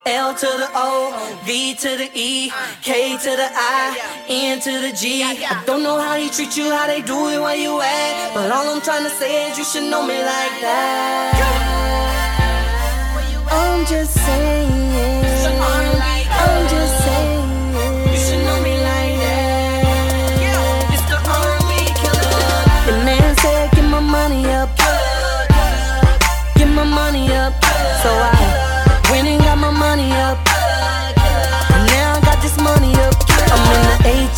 L to the O, V to the E, K to the I, N to the G. I don't know how they treat you, how they do it, where you at, but all I'm trying to say is you should know me like that. I'm just saying, I'm just saying, you should know me like that. It's the R&B killer. The man said, get my money up, get my money up, so I went and got my money up, and now I got this money up. I'm in the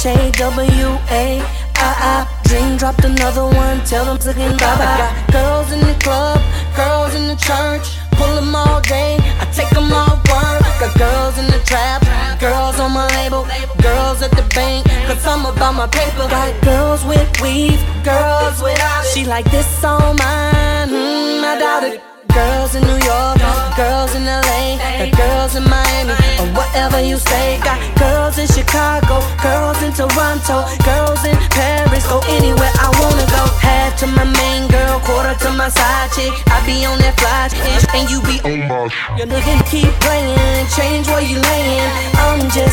HAWA, Dream dropped another one, tell them to get bye-bye. Got girls in the club, girls in the church, pull them all day, I take them all work. Got girls in the trap, girls on my label, girls at the bank, cause I'm about my paper. Got girls with weave, girls without it. She like this on mine, I doubt it. Girls in New York, girls in LA, got girls in Miami, or whatever you say. Got girls in Chicago, girls in Toronto, girls in Paris, go anywhere I wanna go. Half to my main girl, quarter to my side chick. I be on that fly shit, and you be on my shit. You're looking, keep playing, change where you layin'. I'm just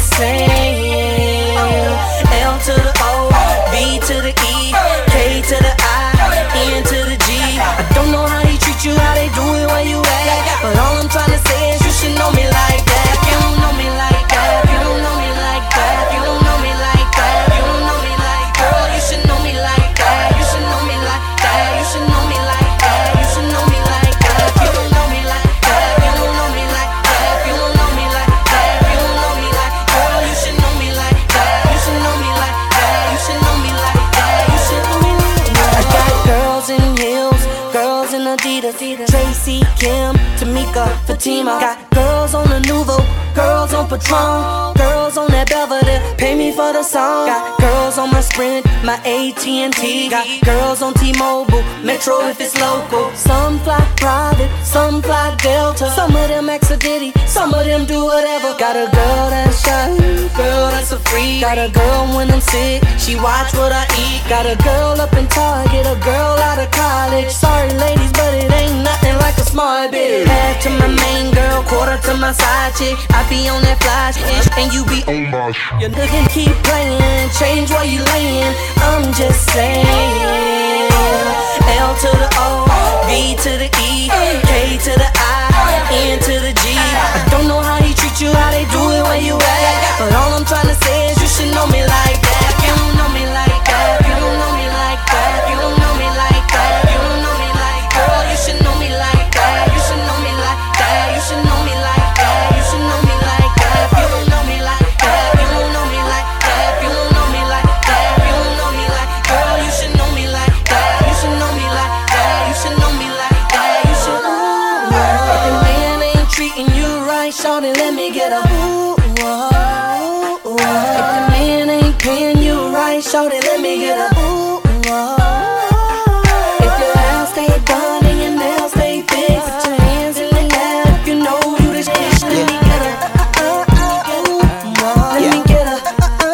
saying, L to the O, B to the E, K to the I, N to the G. I don't know how they treat you, how they do it, where you at, but all I'm trying to say is you should know me like that. You don't know me like that, you don't know me like that, you don't know me like that, you don't know me like, girl, you should know me like that, you should know me like that, you should know me like that, you should know me like that, you don't know me like that, you don't know me like that, you don't know me like that, you don't know me like, girl, you should know me like that, you should know me like that, you should know me like that, you should know me like that. I got girls in heels, girls in Adidas, Tracy, Kim, Tamika, Fatima. Got girls on the Nouveau, girls on Patron, girls on that Belvedere, pay me for the song. Got girls on my Sprint, my AT&T. Got girls on T-Mobile, Metro if it's local. Some fly private, some fly Delta. Some of them Exodity, some of them do whatever. Got a girl that's shy, girl that's a freak. Got a girl when I'm sick, she watch what I eat. Got a girl up in Target, a girl out of college. Sorry ladies, but it ain't nothing like a smart bitch. Half to my main girl, quarter to my side chick. I be on that fly shit, and you be on my shit. You're looking, keep playing, change where you layin'. I'm just saying, L to the O, V to the E, K to the I, N to the G. I don't know how they treat you, how they do it, where you at, but all I'm trying to say is you should know me like that. You don't know me like that, you don't know me like that, you don't know me like that, you don't know me like, girl, you should know me like that, you should know me like that, you should know me like that, you should know me like that. You don't know me like that, you don't know me like that, you don't know me like that, you don't know me like, girl, you should know me like that, you should know me like that, you should know me like that, you should know me like that. If the man ain't treating you right, shawty, let me get a ooh, oh, oh. If the man ain't paying you right, shawty, let me get a ooh, oh. If your hair stay done and your nails stay fixed, put your hands in the air if you know you the shit. Let me get a let me get a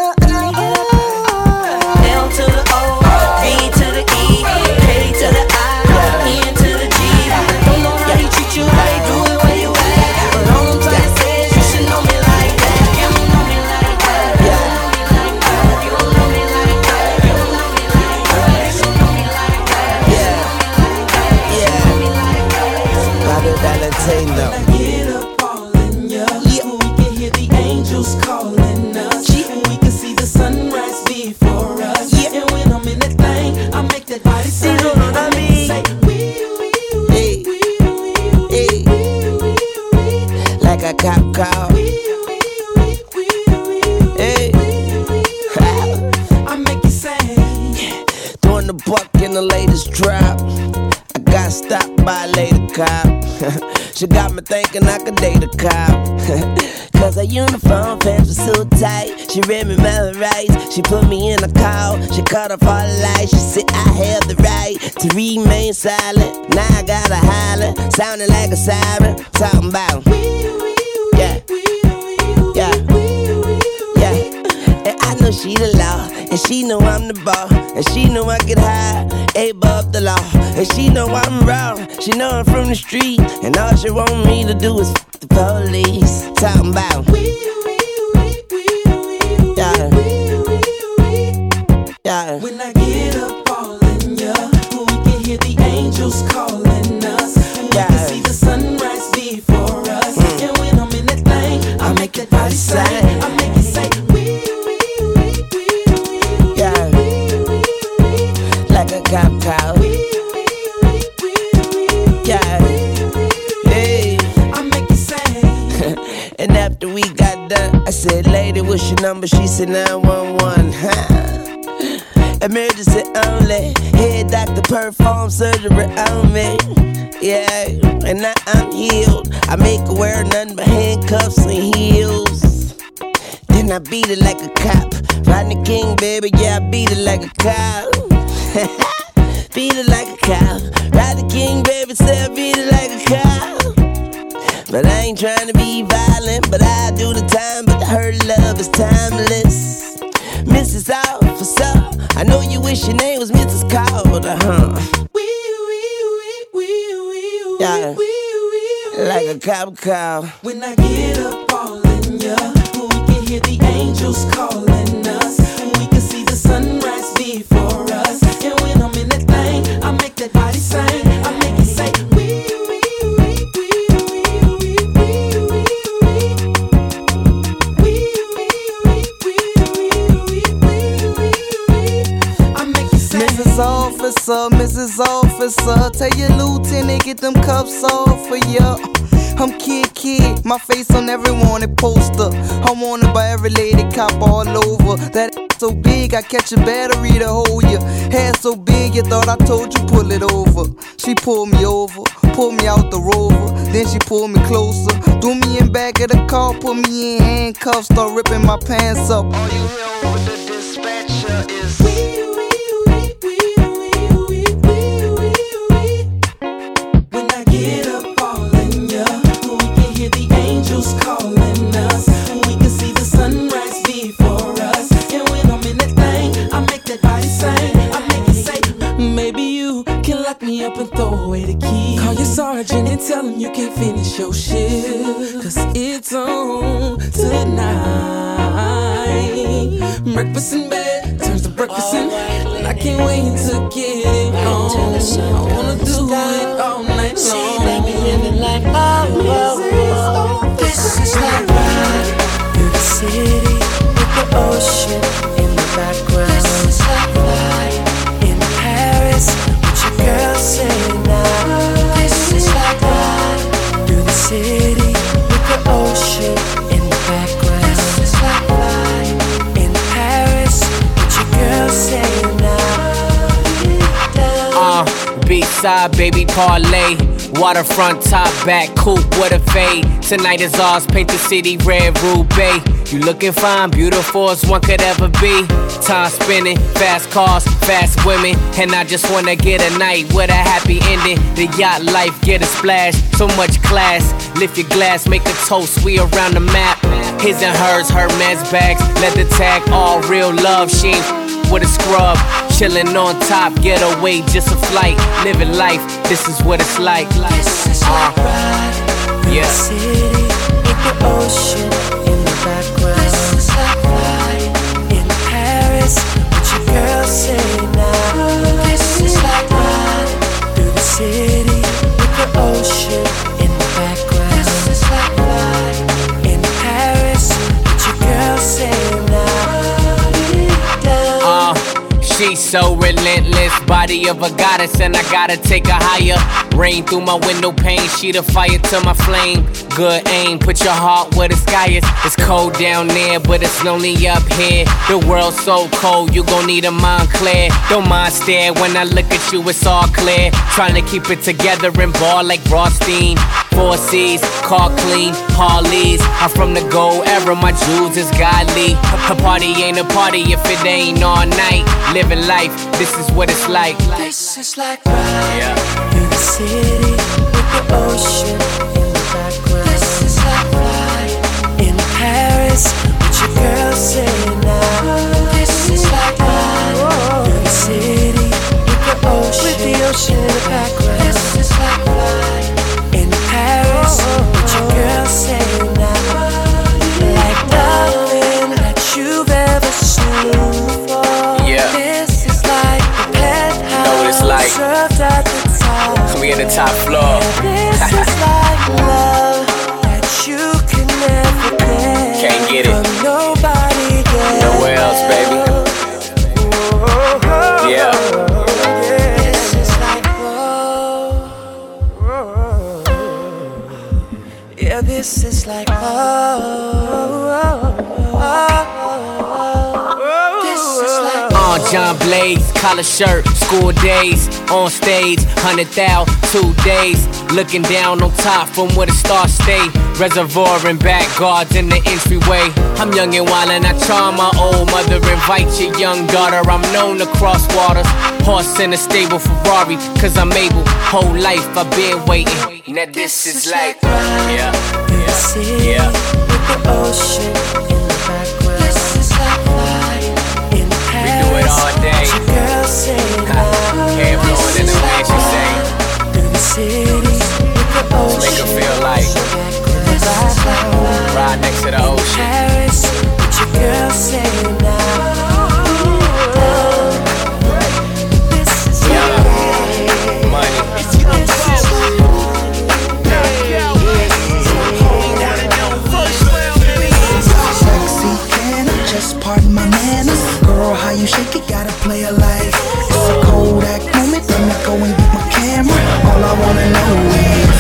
L to the O, V to the E, K to the I, N to the G. Don't know how they treat you, how they do it, where you at, but all I'm trying to say is you should know me like that. You don't know me like that, you don't know me like that, you don't know me like that, you should know me like that, you should know me like that, you should know me like that, you should know me like that. Bobby Valentino. Get up all in ya, so we can hear the angels calling us, and we can see the sunrise before us. And when I'm in that thing, I make that body say, say Hey, hey, like a cop call. Hey, I make you say, throwing the buck in the latest drop. I got stopped by a lady cop. She got me thinking I could date a cop. Cause her uniform pants were so tight. She read me my rights. She put me in a call. She cut off all the lights. She said I have the right to remain silent. Now I gotta holler, sounding like a siren. Talking about yeah, yeah, yeah. And I know she the law. And she know I'm the ball, and she know I get high, above the law. And she know I'm raw, she know I'm from the street. And all she want me to do is f the police. Talking about yeah. Yeah. When I get up all in ya, we can hear the angels calling us. We can see the sunrise before us. And when I'm in that thing, I make that body say, I make it say, yeah. Like a cop cow. Yeah. Hey. I make it say. And after we got done, I said, lady, what's your number? She said 911. Emergency only. Head doctor perform surgery on me. Yeah, and now I'm healed. I make her wear nothing but handcuffs and heels. Then I beat it like a cop. Rodney King, baby, yeah, I beat it like a cop. Beat it like a cop. Rodney King, baby, say I beat it like a cop. But I ain't trying to be violent, but I do the time. But her love is timeless. Mrs. Officer, I know you wish your name was Mrs. Calder, yeah, like a cop cow. When I get up all in ya, we can hear the angels calling us. We can see the sunrise before us. And when I'm in that thing, I make that body sing. I make it say, Mrs. Officer, tell your lieutenant get them cuffs off for ya. I'm kid, my face on every wanted poster. I'm wanted by every lady cop all over. That so big, I catch a battery to hold ya. Hair so big, you thought I told you pull it over. She pulled me over, pulled me out the Rover. Then she pulled me closer, threw me in back of the car, put me in handcuffs, start ripping my pants up. All you hear over the dispatcher is calling us. We can see the sunrise before us. And when I'm in that thing, I make that body sing. I make it say, maybe you can lock me up and throw away the key. Call your sergeant and tell him you can't finish your shift, 'cause it's on tonight. Breakfast in bed turns to breakfast in. And I can't wait to get it on. I wanna do it all night long. Baby, living like oh. This is like ride through the city with the ocean in the background. This is like flying in Paris with your girl saying now. This is like ride through the city with the ocean in the background. This is like flying in Paris with your girl saying now. B-side, baby, parlay. Waterfront, top, back, coupe, what a fade. Tonight is ours, paint the city red, Roubaix. You looking fine, beautiful as one could ever be. Time spinning, fast cars, fast women. And I just wanna get a night with a happy ending. The yacht life, get a splash, so much class. Lift your glass, make a toast, we around the map. His and hers, her man's bags, leather tag, all real love. She ain't with a scrub, chillin' on top, get away, just a flight, living life, this is what it's like. This is like ride through the city with the ocean in the background. This is like flying in Paris with your girl saying now. This is like ride through the city with the ocean in the background. This is like flying in Paris with your girl saying now. She's so relentless, body of a goddess, and I gotta take her higher. Rain through my window pane, sheet of fire to my flame. Good aim, put your heart where the sky is. It's cold down there, but it's lonely up here. The world's so cold, you gon' need a mind clear. Don't mind stare, when I look at you, it's all clear. Trying to keep it together and ball like Rothstein. 4 C's, car clean, Harleys. I'm from the gold era, my jewels is godly. A party ain't a party if it ain't all night. Living life, this is what it's like. This is like ride through the city with the ocean in the background. This is like flying in Paris with your girl saying now. This is like in the top floor. This is like love that you can never get. Can't get it from nobody else. nowhere else, baby. Yeah. This is like yeah, this is like John Blaze, collar shirt, school days, on stage, 100,000, 2 days. Looking down on top from where the stars stay. Reservoir and back guards in the entryway. I'm young and wild and I charm my old mother. Invite your young daughter, I'm known to cross waters. Horse in a stable Ferrari, cause I'm able. Whole life I've been waiting. Now this is like, yeah, yeah, with the ocean in the background. This is like flying in Paris. We do it all day. Girl sing Hair blowing in the wind, she say. Through the city with the ocean. Make her feel like ride next to the ocean. Paris, with your girl sing now. This is Money. Sexy, can I just pardon my manners? Girl, how you shake it, gotta play a life. It's a Kodak moment, let me go and get my camera. All I wanna know is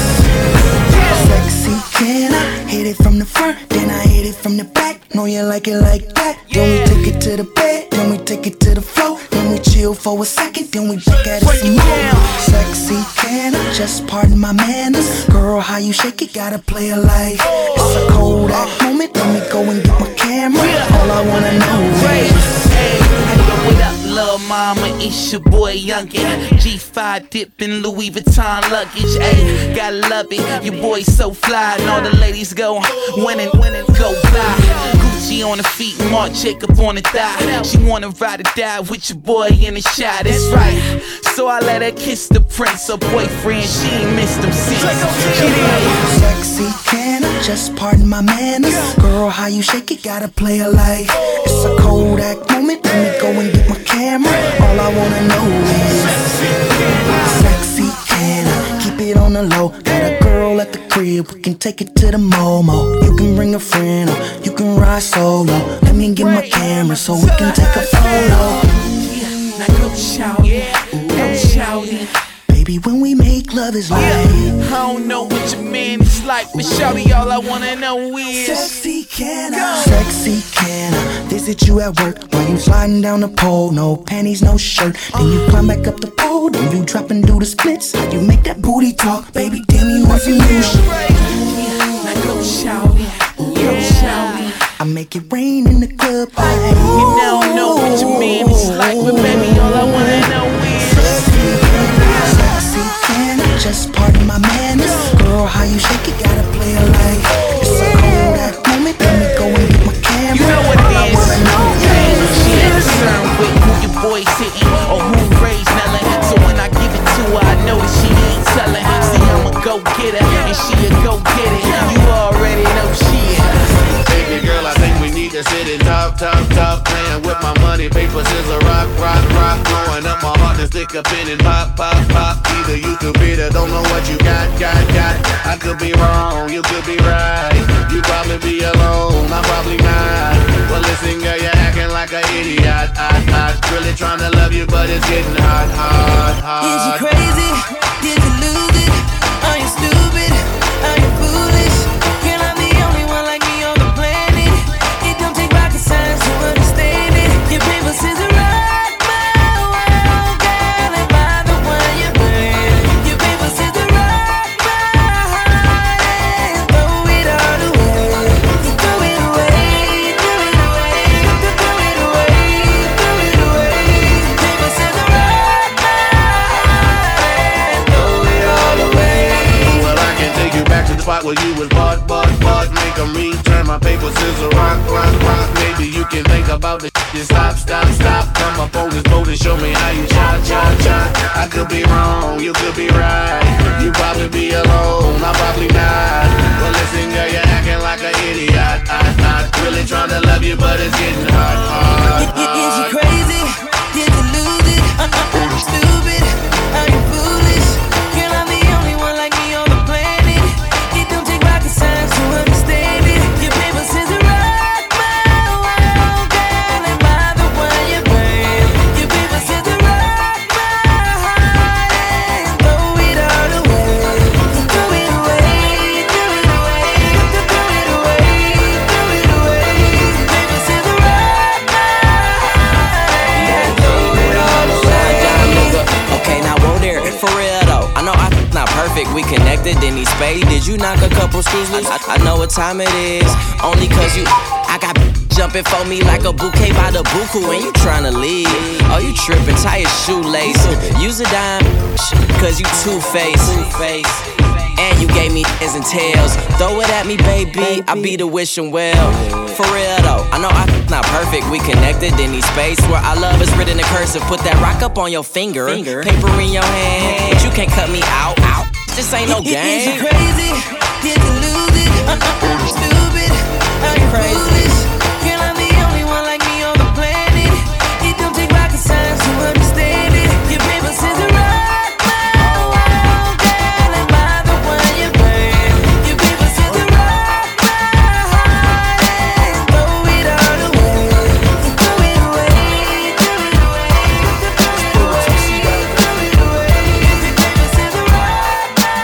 sexy, can I hit it from the front, then I hit it from the back? Know you like it like that. Then we take it to the bed, then we take it to the floor. Then we chill for a second, then we back at it some more. Sexy, can I just pardon my manners? Girl, how you shake it, gotta play a life. It's a Kodak moment, let me go and get my camera. All I wanna know is what up, lil' mama? It's your boy Youngin. G5 dipping Louis Vuitton luggage. Ayy, gotta love it. Your boy so fly, and all the ladies go winning, go fly. Gucci on the feet, Marc Jacob on the thigh. She wanna ride or die with your boy in the shot. That's right. So I let her kiss the prince, her boyfriend. She ain't missed him since. sexy, can I just pardon my manners? Girl, how you shake it, gotta play a life. It's a Kodak moment, let me go and get my camera. All I wanna know is sexy, can I keep it on the low? Got a girl at the crib, we can take it to the Momo. You can bring a friend or you can ride solo. Let me get my camera so we can take a photo. Now go shout it, go shout it. Baby, when we make love is like I don't know what your man is like, but shawty, all I wanna know is sexy, can I? Sexy, can I visit you at work while you sliding down the pole? No panties, no shirt. Then you climb back up the pole, then you drop and do the splits. How you make that booty talk, baby? Damn, you want some new shit. Now go shout it, go shout it. I make it rain in the club. You now know what your man is like, but baby, all I wanna know is sexy, can I just pardon my manners? Girl, how you shake it, gotta play a life. It's a Kodak moment, let me go and get my camera. you know what it is. She ain't concerned with who your boy's hitting or who raised Nellin. So when I give it to her, I know that she ain't telling. See, I'm a go-getter and she a go-getter. You already know she is. Baby girl, I think we need to sit and talk. Playing with my money, paper, scissors, rock. Blowing up my heart and stick a pin and pop. Either you could be the don't know what you got. I could be wrong, you could be right. You probably be alone, I'm probably not. Well, listen, girl, you're acting like an idiot. I really trying to love you, but it's getting hard. Is you crazy? Did you lose it? Are you stupid? Are you foolish? Girl, I'm the only one like me on the planet. It don't take rocket science to understand it. Your paper says rock my world, girl, am I the one you burn? Your paper says rock my heart and throw it all away. You throw it away, throw it away, throw it away, throw it away. Paper says rock my heart and throw it all away. Well, I can take you back to the spot where you was bought. Make a return my paper, scissors, rock. Maybe you can think about the shit and stop. Come up on this boat and show me how you shot. I could be wrong, you could be right. You probably be alone, I'm probably not. Well, listen, girl, you're acting like an idiot. I really trying to love you, but it's getting hard. Is you crazy? Did you lose it? Are you stupid? Are you foolish? Girl, I'm the baby, did you knock a couple screws loose? I know what time it is, only cause you. I got jumping for me like a bouquet by the buku, and you tryna leave. Oh, you trippin', tie your shoelace. Use a dime, cause you two-faced. And you gave me heads and tails. Throw it at me, baby, I be the wishing well. For real though, I know I'm not perfect. We connected in these space where our love is written in cursive. Put that rock up on your finger. Paper in your hand, but you can't cut me out. This ain't no game. Is you crazy? Did you lose it? Stupid? Are you foolish? Girl, I'm the only one like me on the planet. It don't take rocket science to understand it. Your paper says it rock my world, girl. Am I the one you burn? Your paper says it rock my heart and throw it all away. Throw it away, throw it away, throw it away, throw it away. Your paper says it rock my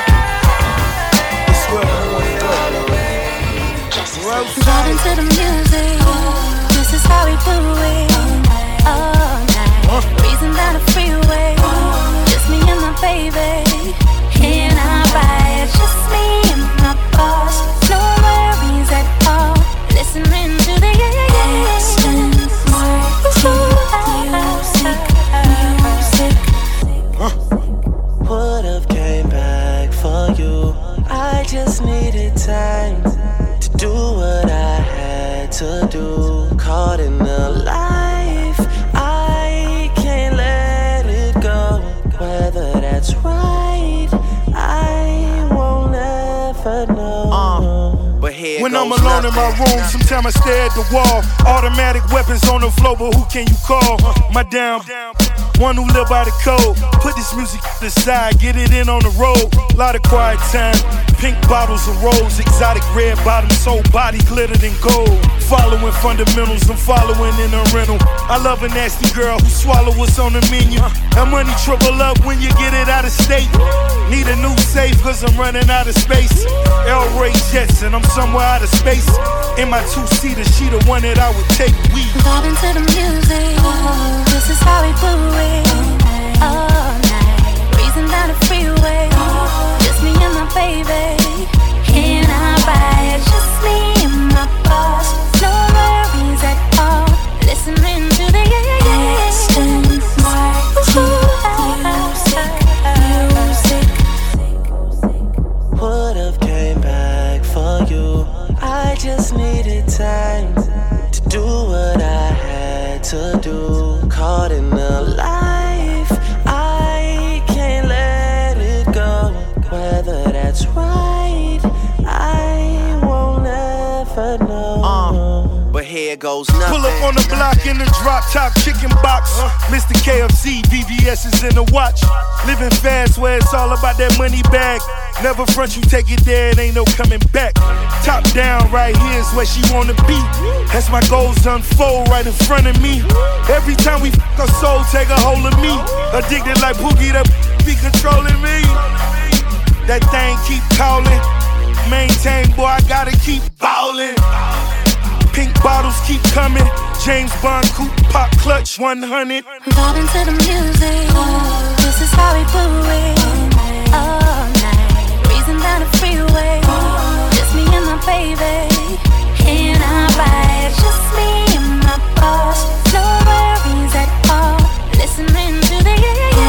heart. Vibing to the music, this is how we do it. All night, breezing down the freeway, just me and my baby. In our ride, just me and my boss. No worries at all. Listening to the music. Would've came back for you. I just needed time to do what I had to do. Caught in the life, I can't let it go. Whether that's right, I won't ever know. But here when goes I'm alone nothing. in my room, sometimes I stare at the wall. Automatic weapons on the floor, but who can you call? My damn one who live by the code. Put this music aside, get it in on the road. Lot of quiet time, pink bottles of rose, exotic red bottoms, whole body glittered in gold. Following fundamentals, I'm following in a rental. I love a nasty girl who swallow what's on the menu. That money triple up when you get it out of state. Need a new safe cause I'm running out of space. El Ray Jetson, I'm somewhere out of space. In my two-seater, she the one that I would take. We Vibing to the music, this is how we do it. All night, breezing down the freeway, just me and my baby. In our ride, just me and my boss. No worries at all. Listening to the music. Would've came back for you. I just needed time to do what I had to do. Caught in the life, I can't let it go. Whether that's right, I won't ever know. But here goes nothing. pull up on the block in the drop top chicken box. Mr. KFC, VVS is in the watch. Living fast where it's all about that money bag. Never front, you take it there, it ain't no coming back. Top down, right here is where she wanna be. As my goals unfold right in front of me. Every time we fuck, her soul take a hold of me. Addicted like Pookie, that be controlling me. That thing keep calling. Maintain, boy, I gotta keep ballin'. Pink bottles keep coming. James Bond coupe, pop clutch 100. Vibing to the music, this is how we do it. All night, breezing down the freeway, just me and my baby. In our ride, just me and my boss. No worries at all. Listening to the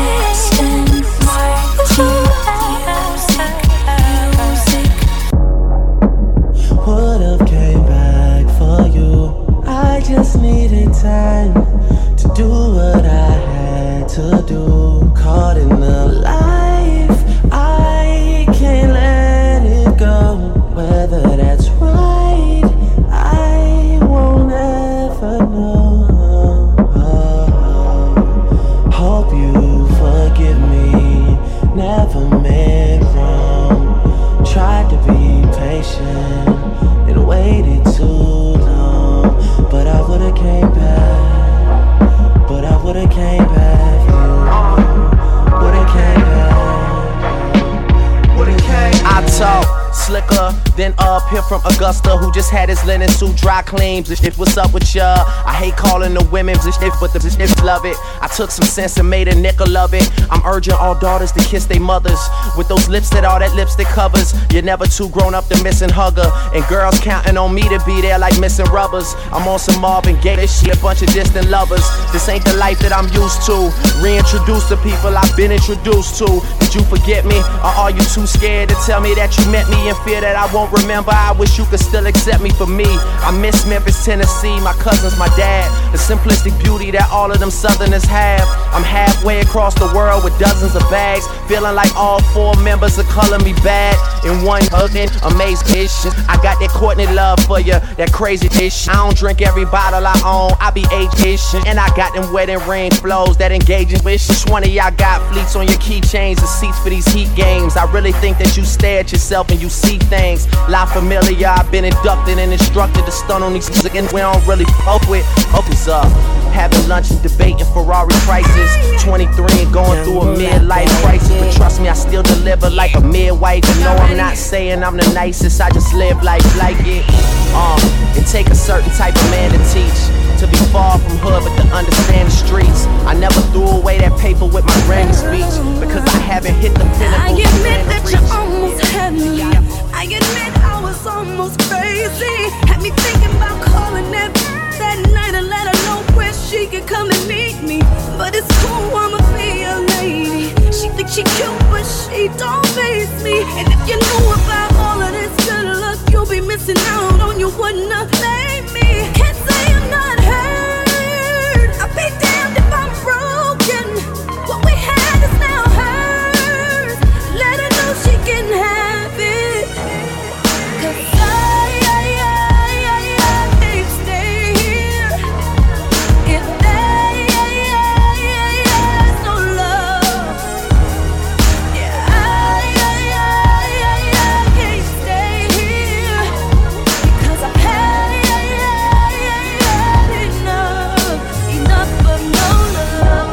Would've came back for you. I just needed time to do what I had to do. Caught in the life, I can't let it go. Whether that's right, I won't ever know. Hope you forgive me. Never meant wrong. Tried to be patient and waited too long. But I would've came back. But I would've came back for you. just had his linen suit dry cleaned. If what's up with ya? I hate calling the women if, but the if love it. I took some sense and made a nickel of it. I'm urging all daughters to kiss their mothers with those lips that all that lipstick covers. You're never too grown up to missing hugger, and girls counting on me to be there like missing rubbers. I'm on some Marvin Gaye shit, a bunch of distant lovers. This ain't the life that I'm used to. Reintroduce the people I've been introduced to. Did you forget me, or are you too scared to tell me that you met me in fear that I won't remember? I wish you could still accept me for me. I miss Memphis, Tennessee, my cousins, my dad. The simplistic beauty that all of them Southerners have. I'm halfway across the world with dozens of bags, feeling like all 4 members are calling me bad in one hugging amazing ish. I got that Courtney love for you, that crazy ish. I don't drink every bottle I own, I be age-ish. And I got them wedding ring flows that engaging wish. Each one of y'all got fleets on your keychains and seats for these heat games. I really think that you stare at yourself and you see things. La Familia, I've been inducted and instructed to stun on these niggas we don't really fuck with. Focus up. Having lunch and debating Ferrari prices. 23 and going through a midlife crisis. But trust me, I still deliver like a midwife. And no, I'm not saying I'm the nicest, I just live life like it. It take a certain type of man to teach, to be far from hood but to understand the streets. I never threw away that paper with my granny speech, because I haven't hit the pinnacle. I admit that you almost had me. I admit I was almost crazy. Had me thinking about calling that night and let her know where she could come and meet me. But it's cool, I'ma be a lady. She thinks she cute, but she don't face me. And if you knew about all of this good luck, you'll be missing out on you wouldn't have made me. Can't say I'm not hurt. I'll be damned if I'm broken. What we had is now hers. Let her know she can have it. 'Cause I can't stay here if there's no love. Yeah, I can't stay here because I've had enough of no love.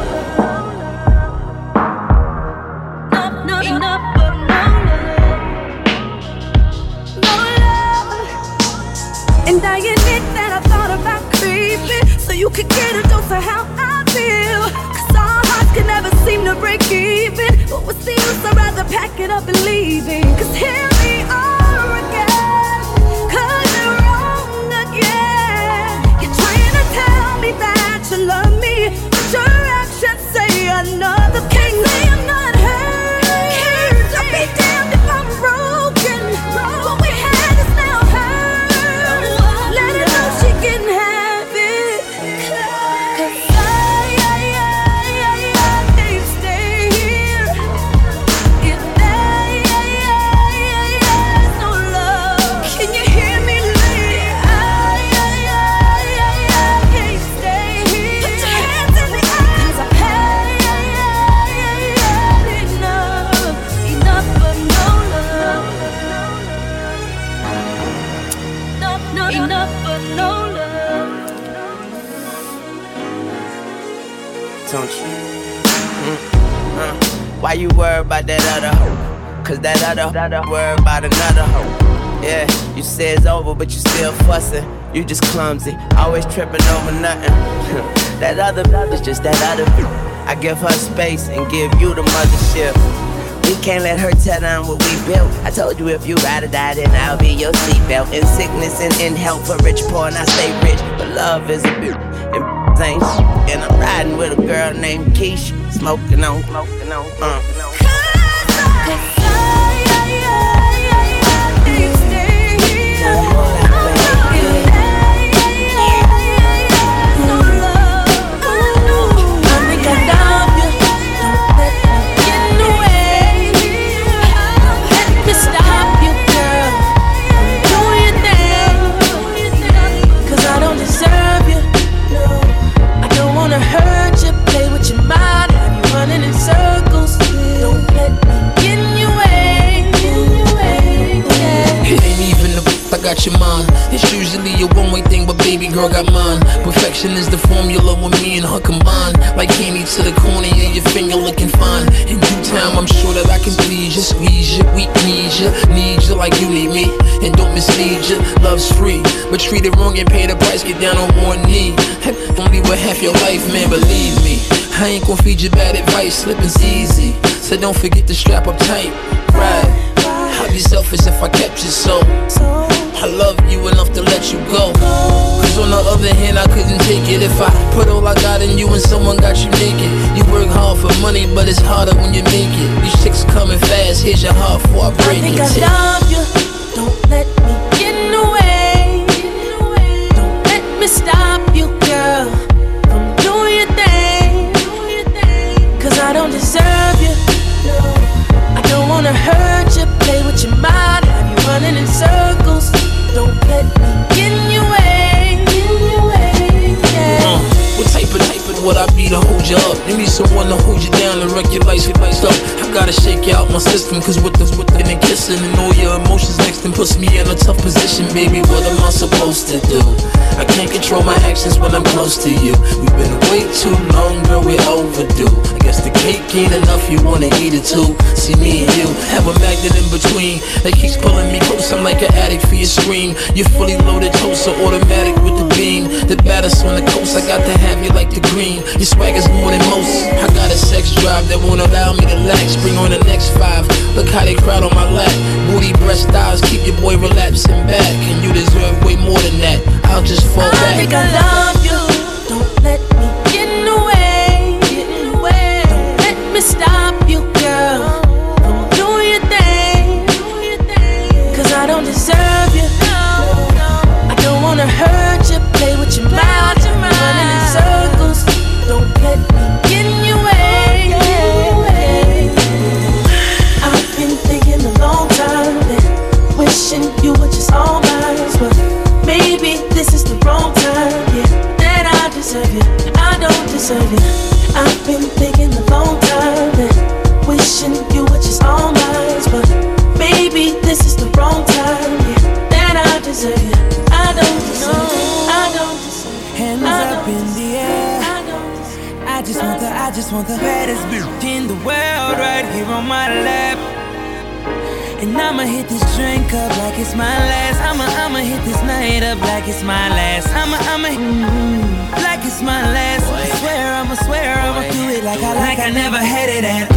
Enough of no love. No love. And I admit that I thought about creeping so you could get a dose of how I feel. 'Cause our hearts can never seem to break even. But what's the use? I'd rather pack it up and leave it. 'Cause here we are again. 'Cause you're wrong again. You're trying to tell me that you love me, but your actions say another thing. Say I'm not hurt. I'll be damned if I'm broken. What we had is now hers. Let her know she can have it. 'Cause I can't stay here if there's no love. Can you hear me, lady? I can't stay here. Put your hands in the air. 'Cause I've had enough of no love. Enough of no love. Don't you? Why you worry about that other hoe? 'Cause that other worry about another hoe. Yeah, you say it's over, but you still fussing. You just clumsy, always tripping over nothing. That other is just that other. I give her space and give you the mothership. We can't let her tear down what we built. I told you if you ride or die, then I'll be your seatbelt. In sickness and in health, for rich, poor, and I stay rich. But love is a bitch, and ain't shit. And I'm riding with a girl named Keisha, smoking on. Hurt you, play with your mind, have you running in circles. Don't let me get in your It's usually a one-way thing, but baby girl got mine. Perfection is the formula when me and her combine. Like candy to the corner of your finger looking fine. In due time, I'm sure that I can please you, squeeze you, we need you like you need me. And don't mislead you, love's free, but treat it wrong and pay the price, get down on one knee. Only with half your life, man, believe me. I ain't gon' feed you bad advice, slipping's easy. So don't forget to strap up tight, right? I'd be selfish if I kept you so. I love you enough to let you go. Cause on the other hand, I couldn't take it if I put all I got in you and someone got you naked. You work hard for money, but it's harder when you make it. These chicks coming fast, here's your heart before I break it. I think I love you, don't let me get in the way. Don't let me stop you, girl, from doing your thing. Cause I don't deserve you, no. I don't wanna hurt you, play with your mind, have you running in circles. Don't let me get in your way, yeah. What type of would I be to hold you up? You need someone to hold you down and wreck your life up. I gotta shake you out my system, cause with the and kissing and all your emotions next and puts me in a tough position, baby. What am I supposed to do? I can't control my actions when I'm close to you. We've been way too long, girl, we're overdue. I guess the cake ain't enough, you wanna eat it too. See me and you have a magnet in between that keeps pulling me close. I'm like an addict for your scream. You're fully loaded, toaster, automatic with the beam. The baddest on the coast, I got to have you like the green. Your swag is more than most. I got a sex drive that won't allow me to lax. Bring on the next 5. Look how they crowd on my lap. Booty, breast, thighs, keep your boy relapsing back. And you deserve way more than that. I'll just fall back. I think I love you. Don't let me get in the way. Don't let me stop you, girl, from doing your thing. Cause I don't deserve you. I don't wanna hurt you, play with your mind, running in circles. Don't let me get in your way. I've been thinking a long time that wishing you were just all mine, but maybe this is the wrong time, yeah. That I deserve you, I don't deserve you. I've been thinking a long time that wishing you were just all mine, but maybe this is the wrong time, yeah. That I deserve you, I don't deserve you, I don't deserve you. Hands up in the air. I just want the baddest bitch in the world right here on my lap. And I'ma hit this drink up like it's my last. I'ma hit this night up like it's my last. I'ma like it's my last. I swear I'ma do it like I never had it at.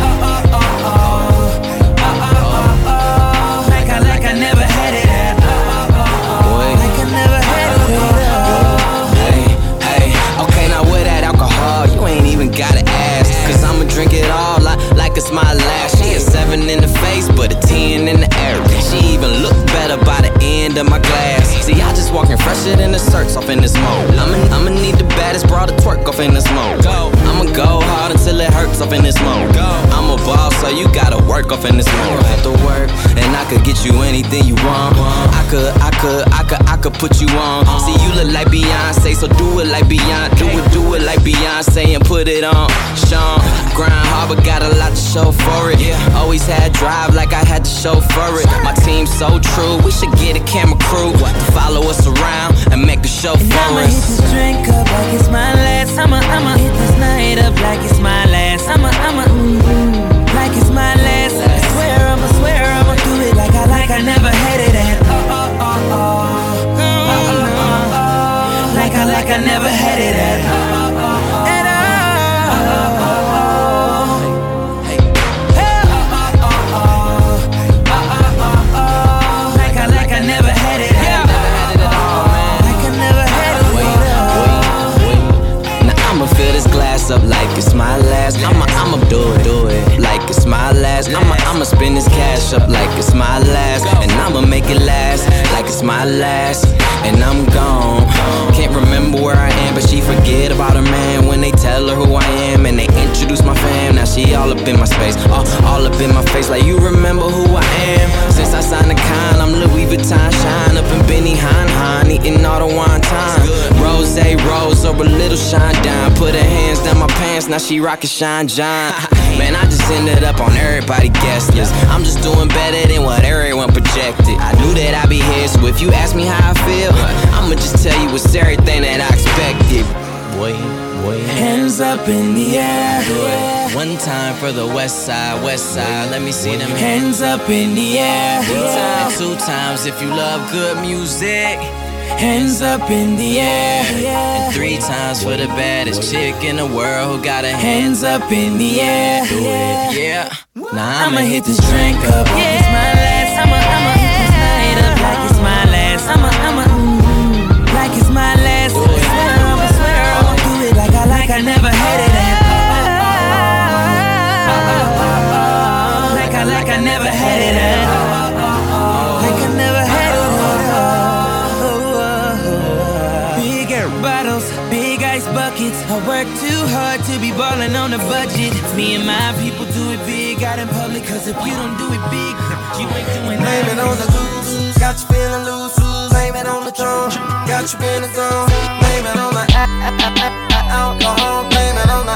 Like I never had it at. Like I never had it at. Hey, okay, now with that alcohol, you ain't even gotta ask. Cause I'ma drink it all like it's my last. She a 7 in the face, but a 10 in the air. She even look better by the end of my glass. See, I just walking fresher than the shirts off in this mode. I'ma need the baddest broad to twerk off in this mode. I'ma go hard until it hurts off in this mode. I'm a boss, so you gotta work off in this mode. Have to work, and I could get you anything you want. I could put you on. See, you look like Beyonce, so do it like Beyonce. Do it like Beyonce and put it on. Sean, grind hard, but got a lot to show for it. Always had drive like I had to show for it. My team's so true, we should get a camera crew to follow us around and make a show for us. I'ma hit this drink up like it's my last. I'ma hit this night up like it's my last. I'ma like it's my last. I swear I'ma do it like I never had it at. Like I never had it at all. Like I never had it at all. Like I never had it at all. Now I'ma fill this glass up like it's my last. I'ma do it like it's my last. I'ma spend this cash up like it's my last. And I'ma make it last like it's my last. And I'm gone. Can't remember where I am, but she forget about her man when they tell her who I am. And they introduce my fam, now she all up in my space. All up in my face like you remember who I am. Since I signed the con, I'm Louis Vuitton shine. Up in Benny Hine, eating all the wine time. Rose Rose, or a little Shine Dime. Put her hands down my pants, now she rockin' Shine John. Man, I just ended up on everybody guest list. I'm just doing better than what everyone projected. I knew that I'd be here, so if you ask me how I feel, I'ma just tell you it's everything that I expected. Boy. Hands up in the air. One time for the west side, let me see them hands up in the air. And 2 times if you love good music. Hands up in the air. And 3 times for the baddest chick in the world who got her hands up in the air. Yeah. Now I'ma hit this drink up like it's my last. I'ma hit this night up like it's my last. I'ma like it's my last. I swear I'ma do it like I never had it at. Like I never had it at. Like I never had it at. Big air bottles, big ice buckets. I work too hard to be ballin' on a budget. Me and my people do it big out in public. Cause if you don't do it big, you ain't doing nothing. Blame it on the blues, got you feeling loose. Blame it on the drum, got you in the zone. Blame it on the alcohol. Blame it on the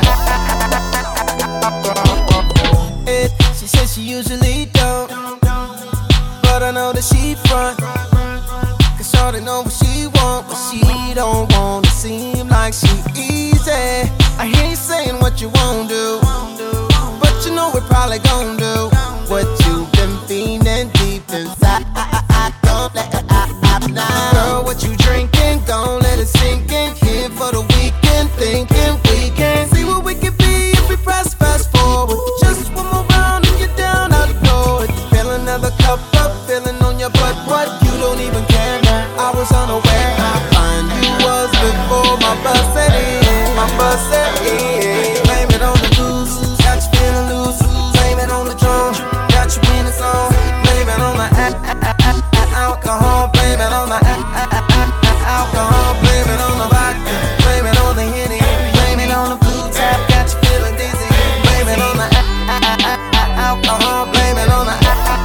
She says she usually don't, but I know that she front. Cause shorty know what she want, but she don't want to seem like she easy. I hear you saying what you won't do, but you know we're probably gon' do what you've been feeling deep inside. Don't let it out now. Girl, what you drinking? Gon' let it sink in. Here for the weekend, thinking we can see what we can be if we press fast forward. Just one more round and you're down, I'll blow it. Fill another cup up, feeling on your butt. What? You don't even care now. I was unaware how fine you was before my bus set in. My bus set in. Blame it on the blues, got you feeling loose. Blame it on the drum, got you in the zone. Blame it on the alcohol. Blame it on the alcohol. Blame it on the vodka. Blame it on the Henny. Blame it on the blue tap, got you feeling dizzy. Blame it on the alcohol. Blame it on the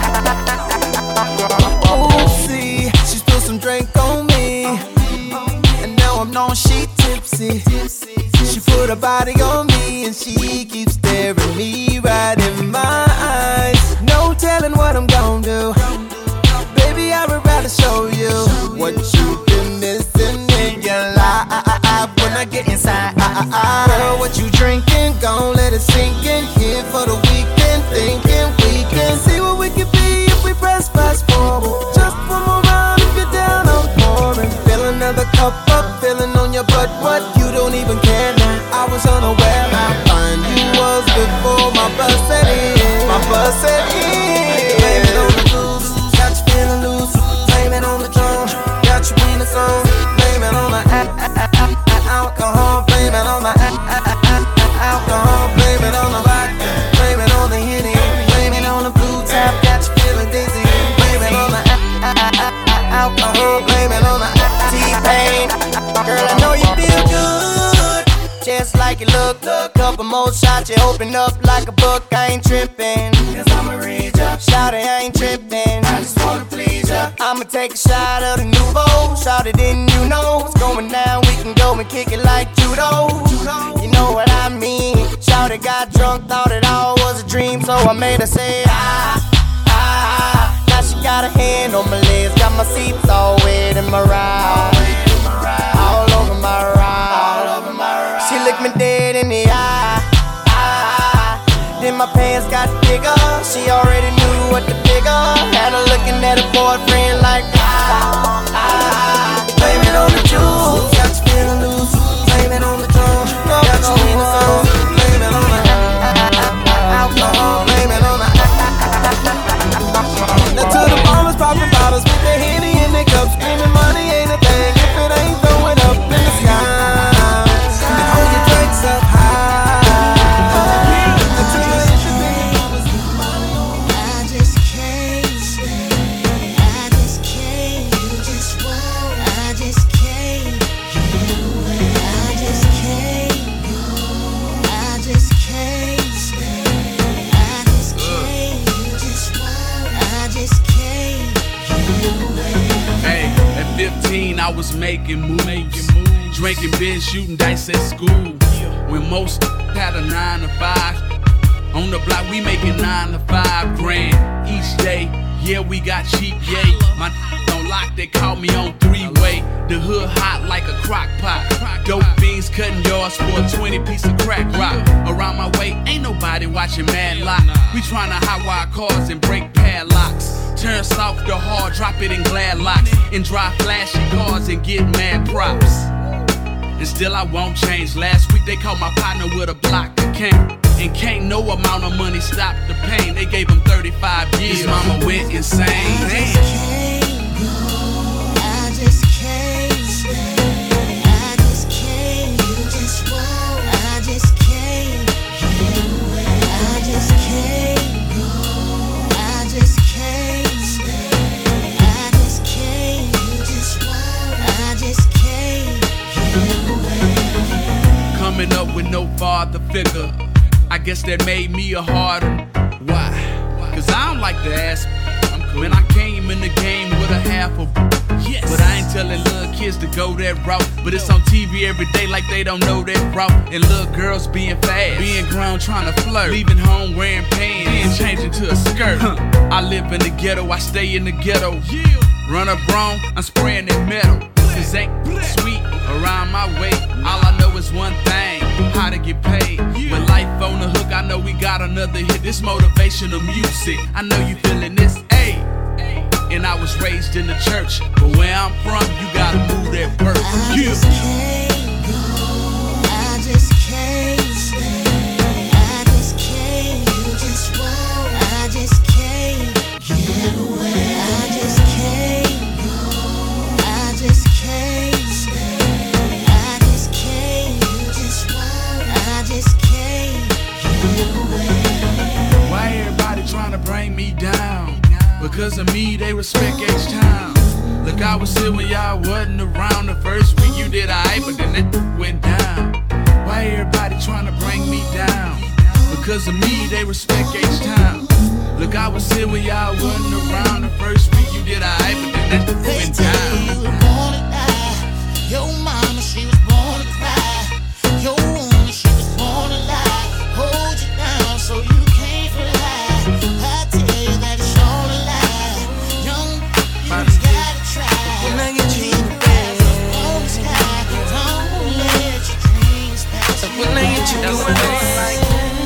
oh, see, she spilled some drink on me, and now I'm known she tipsy. She put her body on me, and she keeps staring me right in my eyes. No telling what I'm gon' do. Baby, I would rather show you what you've been missing in your life when I get inside. Girl, what you drinking? Gon' let it sink in. Here for the weekend, thinking we can see what we can be if we press fast forward. Just one more round if you're down, I'm pouring. Fill another cup up, feeling on your butt. What? You don't even care now. I was unaware how fine you was before my bus set in. My bus set in. Blame it on the blues, got you feeling loose. Blame it on the drum, got you in the zone. Blame it on the alcohol. Blame it on the alcohol. Blame it on the vodka. Blame it on the Henny. Blame it on the blue tap, got you feeling dizzy. Blame it on the alcohol. Blame it on the T-Pain. Girl, I know you feel good, just like you look. Couple more shots, you open up like a book. I ain't trippin', cause I'ma read ya. Shout it, I ain't trippin', I just wanna please ya. I'ma take a shot of the nouveau. Shout it, didn't you know what's going down? We can go and kick it like judo. You know what I mean? Shout it, got drunk, thought it all was a dream, so I made her say Now she got a hand on my legs, got my seats all wet in my ride. All over my ride. She looked me dead in the eye. Then my pants got bigger. She already knew what to figure. Had her looking at her boyfriend like blame it on the juice, got you feeling loose. Blame it on the drum, got you in the zone. Blame it on the alcohol. Blame it on the now to the bombers popping bottles with their Henny in their cups, screaming money ain't a thing if it ain't throwing up in the sky. And hold your drinks up high. I was making moves, Drinking beer, shooting dice at school. When most had a 9 to 5. On the block, we making 9 to 5 grand each day. Yeah, we got cheap, yay. My on lock, they call me on 3-way. The hood hot like a crock pot. Dope fiends cutting yards for a 20-piece of crack rock. Around my way, ain't nobody watching Mad Lock. We tryna hotwire cars and break padlocks. Turn soft to hard, drop it in glad locks. And drive flashy cars and get mad props. And still I won't change. Last week they caught my partner with a block account. And can't no amount of money stop the pain. They gave him 35 years. His mama went insane. I just can't stay. I just can't. You just won't. I just can't get away. I just can't go. I just can't stay. I just can't. You just won't. I just can't get away. Coming up with no father figure, I guess that made me a hard one. Why? Cause I don't like to ask. When I came in the game with a half of yes. But I ain't telling little kids to go that route. But it's on TV every day like they don't know that route. And little girls being fast, being grown trying to flirt, leaving home wearing pants, then changing to a skirt. I live in the ghetto, I stay in the ghetto. Run up wrong, I'm spraying that metal. Cause ain't sweet around my way. All I know is one thing, how to get paid. When life on the hook, I know we got another hit. This motivational music, I know you feeling this, ayy. And I was raised in the church, but where I'm from, you gotta move that birth. I just can't go. I just can't stay. I just can't. You just won't. I just can't get away. I just can't go. I just can't stay. I just can't. You just won't. I just can't get away. Why everybody trying to bring me down? Because of me, they respect H-Town. Look, I was here when y'all wasn't around. The first week you did alright, but then it went down. Why everybody trying to bring me down? Because of me, they respect H-Town. Look, I was here when y'all wasn't around. The first week you did alright, but then that went down. You were born to die. Your mama, she was born to cry. Your woman, she was born to lie. Hold you down so you can't fly. I tell you that it's all a lie. Young, you just gotta try. When I get you back on the sky, don't let your dreams pass. When I get you doing like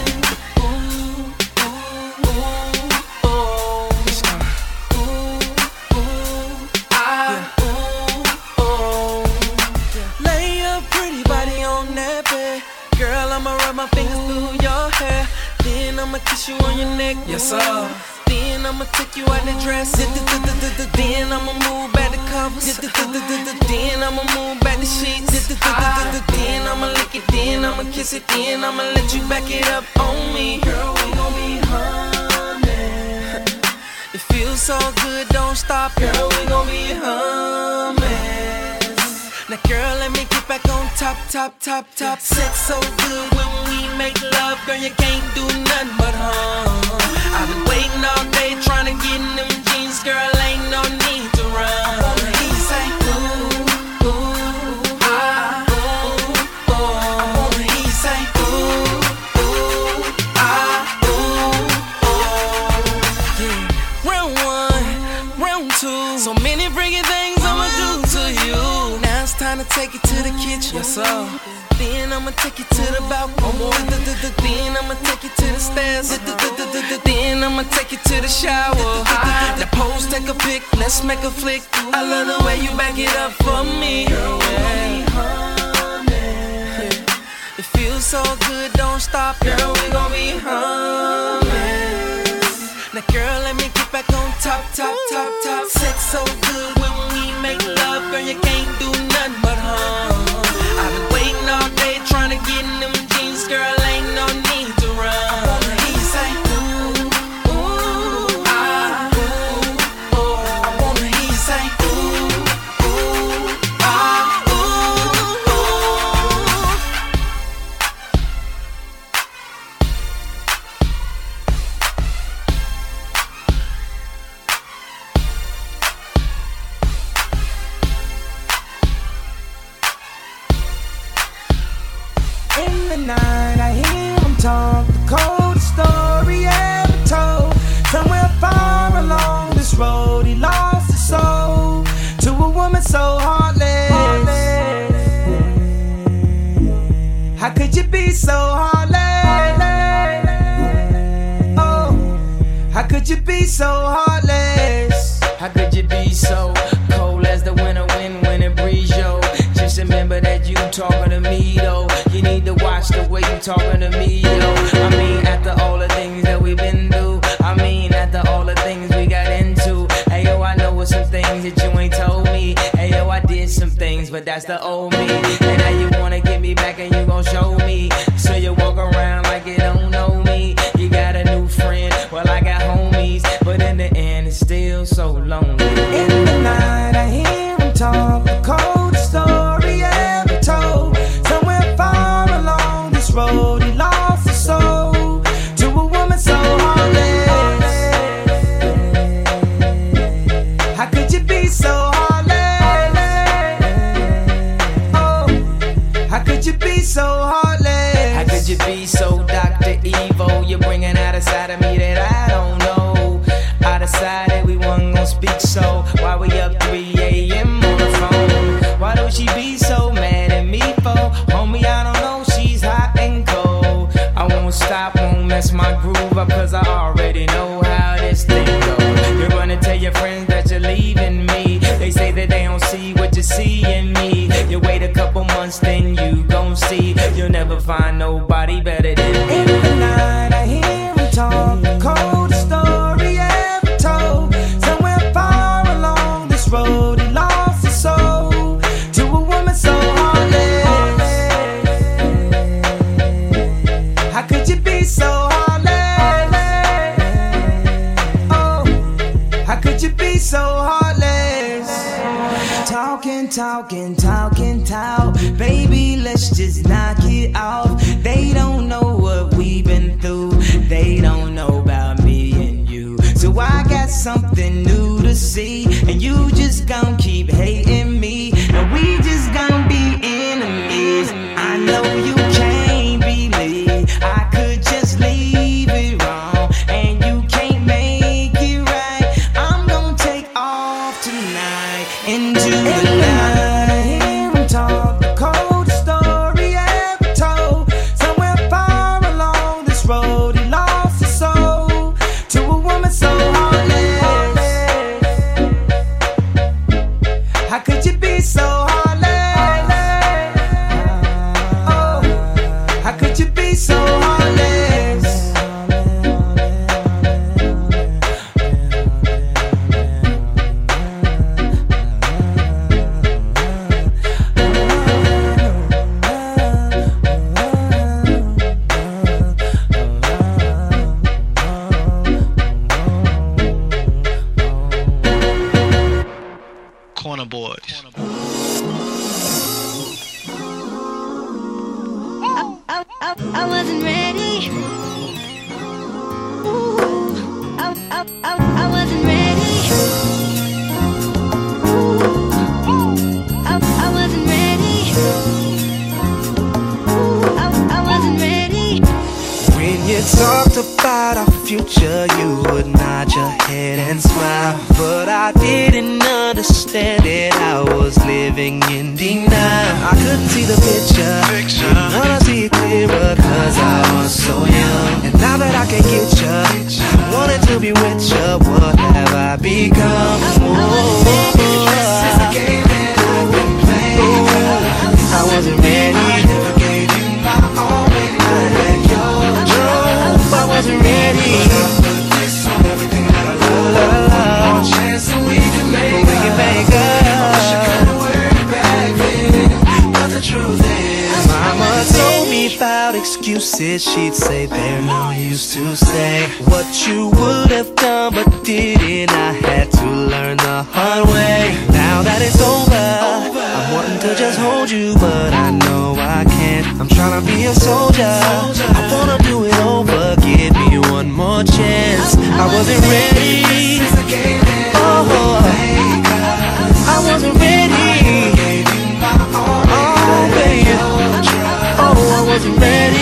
my fingers through your hair. Then I'ma kiss you on your neck. Yes, sir. Then I'ma take you out the dress. Then I'ma move back the covers. Then I'ma move back the sheets. Then I'ma lick it. Then I'ma kiss it. Then I'ma let you back it up on me. Girl, we gon' be humming. It feels so good, don't stop. Girl, we gon' be humming. Now girl, let me get back on top. Sex so good when we make love. Girl, you can't do nothing but hum. I've been waiting all day trying to get in them jeans. Girl, ain't no need to run. He say, ooh, ooh, ah, ooh, ooh. He say, ooh, ooh, ah, ooh, ooh. Yeah. Round one, round two. So many freaky things I'ma do to you. Now it's time to take it to the kitchen. Yes, sir. Then I'ma take you to the balcony. Then I'ma take you to the stairs. Then I'ma take you to the shower. Now pose, take a pic, let's make a flick. I love the way you back it up for me. It feels so good, don't stop. Girl, we gon' be humming. Now girl, let me get back on top. Sex so good when we make love. Girl, you can't do nothing but hum. I've been waiting all day trying to get in them jeans. Girl, ain't no need to run. He say, ooh, ooh, ah, ooh, ooh. I wanna he say, ooh, ooh, ah, ooh, ooh. the night I hear him talk, the coldest story ever told. Somewhere far along this road, he lost his soul to a woman so heartless. How could you be so heartless? Oh, how could you be so heartless? How could you be so cold as the winter wind when it breeze, yo? Just remember that you talking to me, though. You need to watch the way you talking to me, yo. I mean, after all the things that we've been through, I mean, after all the things we got into. Hey, yo, I know some things that you ain't told me. Hey, yo, I did some things, but that's the old me. And now you wanna get me back and you gon' show me. So you walk around like you don't know me. You got a new friend, well, I got homies. But in the end, it's still so lonely. In the night, I hear him talk, the coldest story ever told. Somewhere far along this road, he lost his soul to a woman so heartless. How could you be so heartless? Oh, how could you be so heartless? How could you be so Dr. Evil? You're bringing out a side of me that I don't know. I decided we wasn't gonna speak, so why we up 3 a.m. on the phone? Why don't she be so mad at me for? Homie, I don't know, she's hot and cold. I won't stop, won't mess my groove up, cause I already know how this thing goes. You're gonna tell your friends that you're leaving me. They say that they don't see what you see in me. You wait a couple months, then you gon' see. You'll never find nobody better than me. In the night, I hear him talk, the coldest story ever told. Somewhere far along this road, he lost his soul to a woman so heartless. How could you be so heartless? Oh, how could you be so heartless? Talking, talking, talking, talk. Baby, let's just knock it off. They don't know what we've been through. They don't know about me and you. So I got something new to see. And you just gon' keep hating me. And we just gon' be enemies. I know you can't believe I could just leave it wrong. And you can't make it right. I'm gon' take off tonight into the night. I hear him talk, the coldest story ever told. Somewhere far along this road, he lost his soul to a woman so heartless. How could you be so heartless? Oh, how could you be so heartless? Corner Boys. I wasn't ready. Ooh, I wasn't ready. I wasn't ready. I wasn't ready. When you talked about our future, you would nod your head and smile. But I didn't understand it, I was living in denial. I couldn't see the picture, didn't wanna see it clearer, cause I was so young. And now that I can get you, I wanted to be with you. What have I become? This is the game that I've been playing. I wasn't ready. I never gave you my all, baby. I had your love. I wasn't ready. I put this on everything that I love. Chance that we can make up. I wish I could've worked back then, but the truth is, Mama told me about excuses. She'd say they're no use to say what you would have done but didn't. I had to learn the hard way. Now that it's over, I'm wanting to just hold you, but I know I can't. I'm trying to be a soldier. I wanna do it over. Give me one more chance. I wasn't ready. Oh, I wasn't ready. Oh, baby. Oh, I wasn't ready.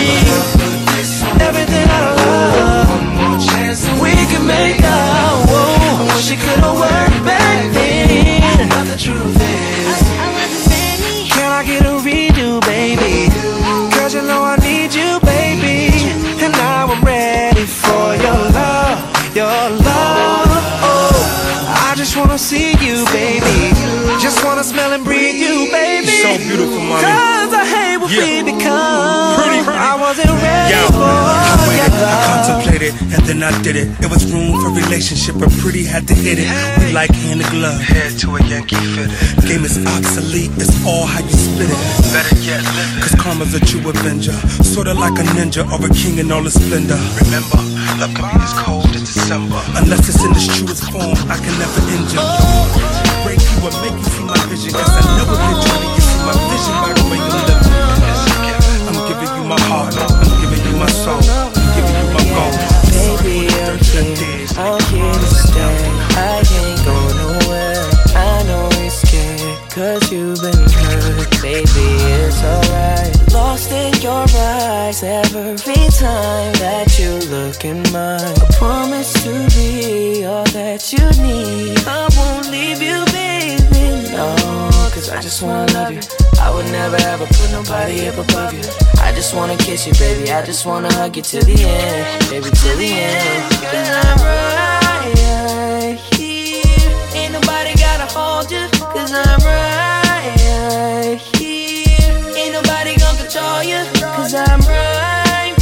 I get a redo, baby. Cause you know I need you, baby. And now I'm ready for your love, your love. Oh, I just wanna see you, baby. Just wanna smell and breathe you, baby. So beautiful, mommy. Cause I hate what we become. Pretty. I wasn't ready for I contemplated and then I did it. It was room for relationship, but Pretty had to hit it. We like hand to glove, head to a Yankee fitted. Game is obsolete, it's all how you spit it. Better yet, live it. Cause karma's a true avenger, sorta like a ninja or a king in all his splendor. Remember, love can be as cold as December. Unless it's in its truest form, I can never injure. Break you or make you see my vision, cause I never been trying to get see my vision by the way you live. I'm giving you my heart, I'm giving you my soul, I'm giving you my goal. Baby, I'm here to stay. I can't go nowhere. I know you're scared, cause you've been hurt. Baby, it's alright. Lost in your eyes every time that you look in mine. I promise to be all that you need. I won't leave you, baby, no. Cause I just wanna love you. I would never ever put nobody up above you. I just wanna kiss you, baby. I just wanna hug you till the end, baby, till the end. Cause I'm right here. Ain't nobody gotta hold you. Cause I'm right here. Ain't nobody gonna control you. Cause I'm right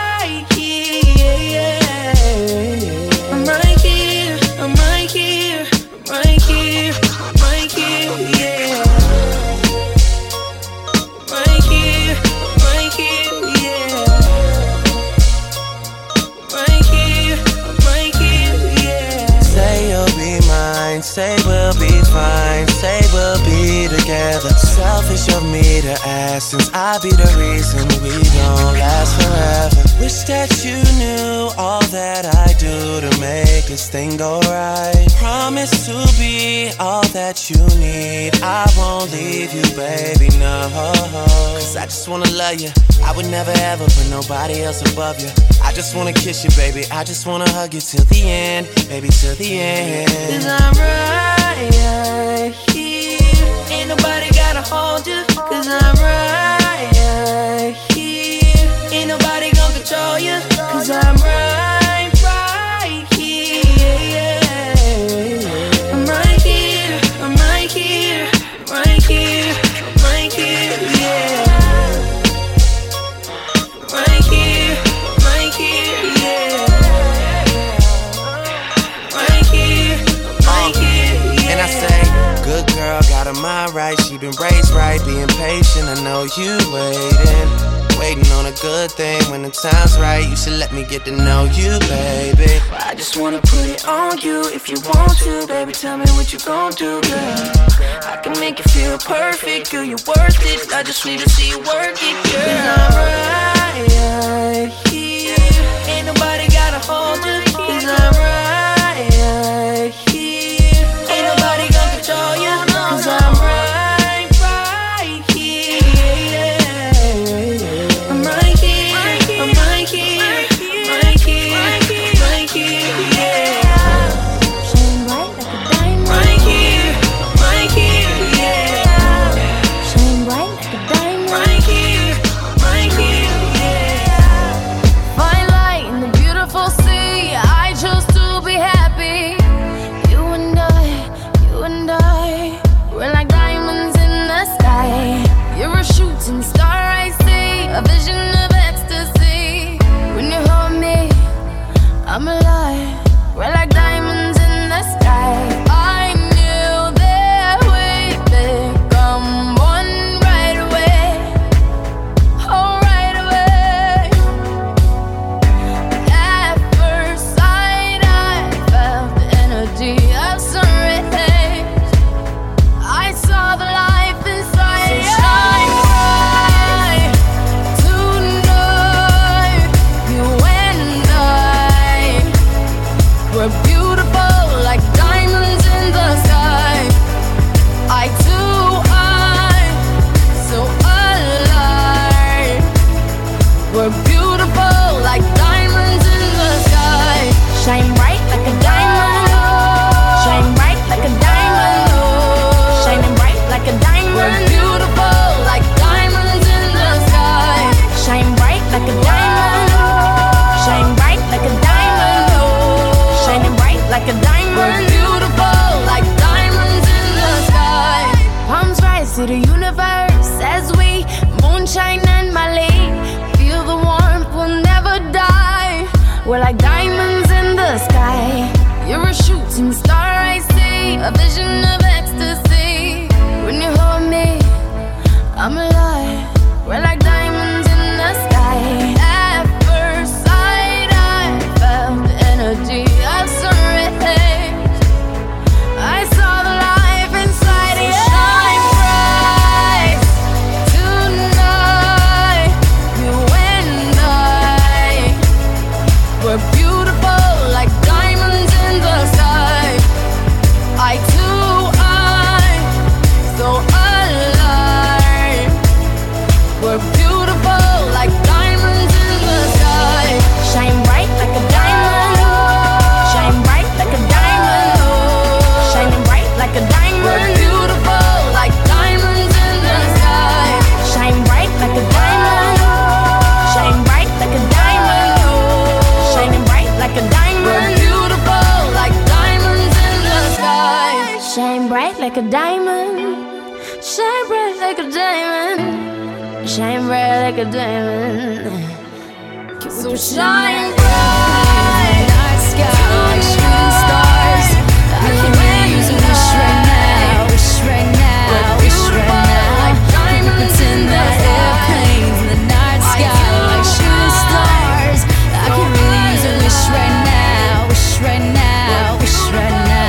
here. I'm right here. I'm right here. I'm right here. I'm right here, yeah. Right here, right here, yeah. Right here, right here, yeah. Say you'll be mine, say we'll be fine, say we'll be together. Selfish of me to ask, since I be the reason we don't last forever. Wish that you knew all that I do to make this thing go right. Promise to be all that you need. I won't leave you, baby, no. Cause I just wanna love you. I would never ever put nobody else above you. I just wanna kiss you, baby. I just wanna hug you till the end, baby, till the end. Cause I'm right here. Ain't nobody gotta hold you. Cause I'm right here. Ain't nobody gonna control you. Cause I'm right here. I'm right here. I'm right here. I'm right here. I'm right here, yeah. Right here. Right here, yeah. Right here. Right here, yeah. And I say, good girl, got her mind right. She been raised right, being patient. I know you waiting on a good thing. When the time's right, you should let me get to know you, baby. I just wanna put it on you. If you want to, baby, tell me what you gon' do, girl. I can make you feel perfect, girl, you're worth it. I just need to see you work it, girl. Cause I'm right here. Ain't nobody gotta hold you. Cause I'm right here. Ain't nobody gonna control you. Cause I'm right here. I'm right here. I'm right here. I'm right here. Right here, yeah. Shine bright like a diamond. Right here. Right here, yeah. Shine bright like a diamond. Right here. Right here, yeah. alive. We're like diamonds in the sky. At first sight, I felt the energy of surrender. I saw the life inside you. Shine bright tonight. You and I were beautiful like diamonds in the sky. I too, I'm so alive. We're beautiful like diamonds in the sky. Shine bright like a diamond. Shine bright like a diamond. Shining bright like a diamond. We're beautiful like diamonds in the sky. Shine bright like a diamond. Shine bright like a diamond. Shining bright like a diamond. We're beautiful like diamonds in the sky. Shine bright like a diamond. Shine bright like a diamond. Shine bright like a diamond. So shine bright, night sky like shooting stars. I can really use a wish right now, wish right now, wish right now. Can we pretend that airplanes in the night sky like shooting stars? I can really use a wish right now, wish right now, wish right now.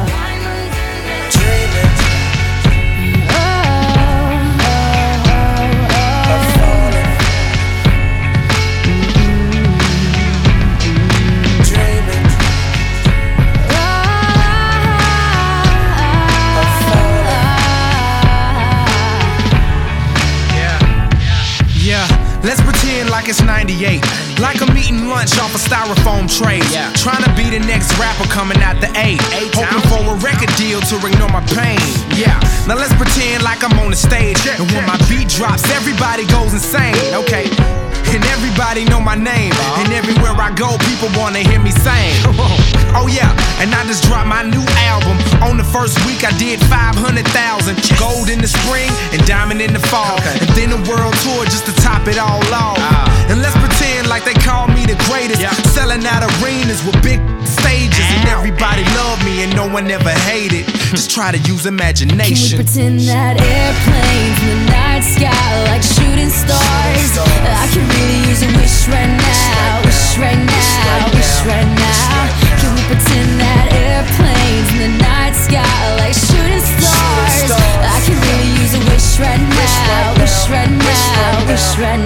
Let's pretend like it's 98. Like I'm eating lunch off a styrofoam tray. Trying to be the next rapper coming out the A. Hoping for a record deal to ignore my pain. Yeah, now let's pretend like I'm on the stage. And when my beat drops, everybody goes insane. Okay, and everybody know my name. And everywhere I go, people wanna hear me sing. Oh yeah, and I just dropped my new album. On the first week I did 500,000. Gold in the spring and diamond in the fall. And then a world tour just to top it all off. And let's pretend like they call me the greatest. Selling out arenas with big stages. And everybody love me and no one ever hated. Just try to use imagination. Can we pretend that airplanes in the night sky like shooting stars? I can really use a wish right now, wish right now, wish right now. Can we pretend that airplanes in the night sky like shooting stars? I can really use a wish right now, wish right now, wish right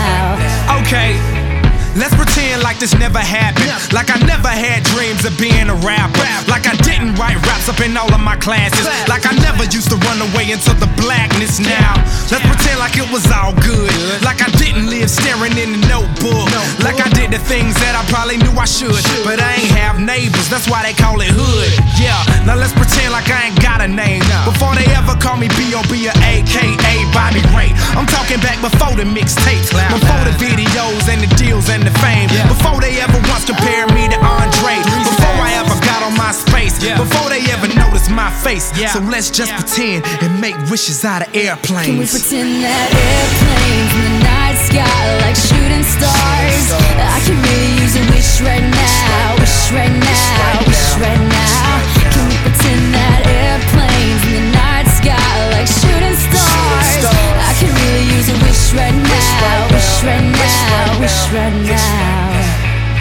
now. Okay, let's pretend like this never happened. Like I never had dreams of being a rapper. Like I didn't write raps up in all of my classes. Like I never used to run away into the blackness now. Let's pretend like it was all good. Like I didn't live staring in the notebook. Like I did the things that I probably knew I should. But I ain't have neighbors, that's why they call it hood. Yeah, now let's pretend like I ain't got a name. Before they ever call me B.O.B. or A.K.A. Bobby Ray. I'm talking back before the mixtapes, before the videos and the deals and the fame. Before they ever once compared me to Andre. Before I ever got on my space. Before they ever noticed my face. So let's just pretend and make wishes out of airplanes. Can we pretend that airplanes in the night sky like shooting stars? I can really use a wish right now, wish right now, wish right now. Can we pretend that airplanes in the night sky like shooting stars? I can really use a wish right now, wish right now, wish right now.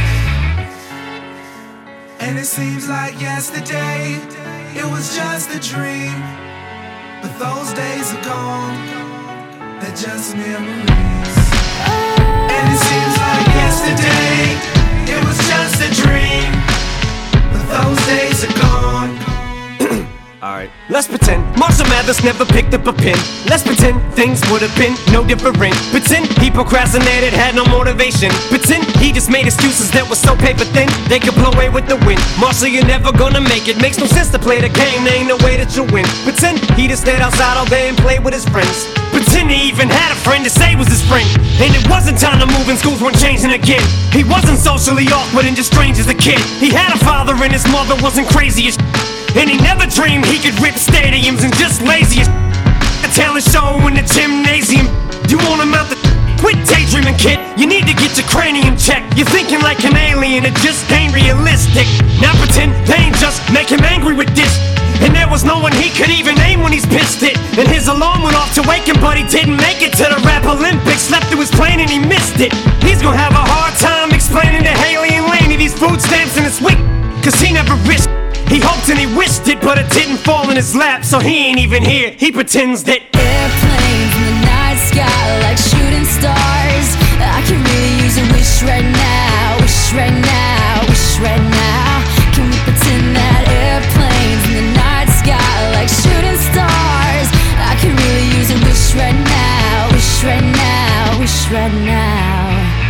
And it seems like yesterday, it was just a dream. But those days are gone, they're just memories. And it seems like yesterday, it was just a dream. But those days are gone. Alright, let's pretend Marshall Mathers never picked up a pen. Let's pretend things would have been no different. Pretend he procrastinated, had no motivation. Pretend he just made excuses that were so paper thin they could blow away with the wind. Marshall, you're never gonna make it. Makes no sense to play the game, there ain't no way that you'll win. Pretend he just stayed outside all day and played with his friends. Pretend he even had a friend to say was his friend. And it wasn't time to move and schools weren't changing again. He wasn't socially awkward and just strange as a kid. He had a father and his mother wasn't crazy as and he never dreamed he could rip stadiums and just lazy as a talent show in the gymnasium. You want him out the quit daydreaming, kid. You need to get your cranium checked. You're thinking like an alien, it just ain't realistic. Now pretend they ain't just make him angry with this. And there was no one he could even name when he's pissed it. And his alarm went off off to Waken, but he didn't make it to the Rap Olympics. Slept through his plane and he missed it. He's gonna have a hard time explaining to Haley and Laney these food stamps in his week, cause he never risked. He hoped and he wished it, but it didn't fall in his lap, so he ain't even here. He pretends that airplanes in the night sky like shooting stars. I can really use a wish right now, wish right now, wish right now. Can we pretend that airplanes in the night sky like shooting stars? I can really use a wish right now, wish right now, wish right now.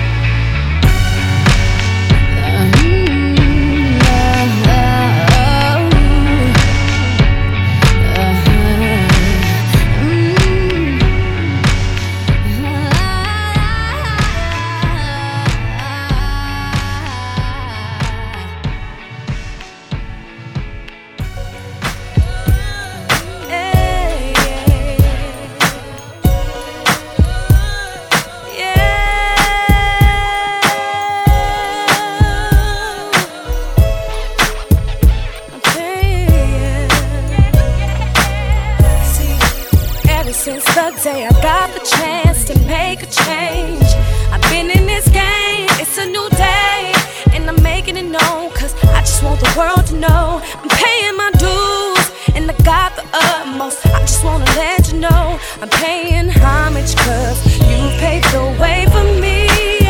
Since the day I got the chance to make a change, I've been in this game, it's a new day, and I'm making it known, cause I just want the world to know I'm paying my dues, and I got the utmost. I just wanna let you know I'm paying homage, cause you paved the way for me,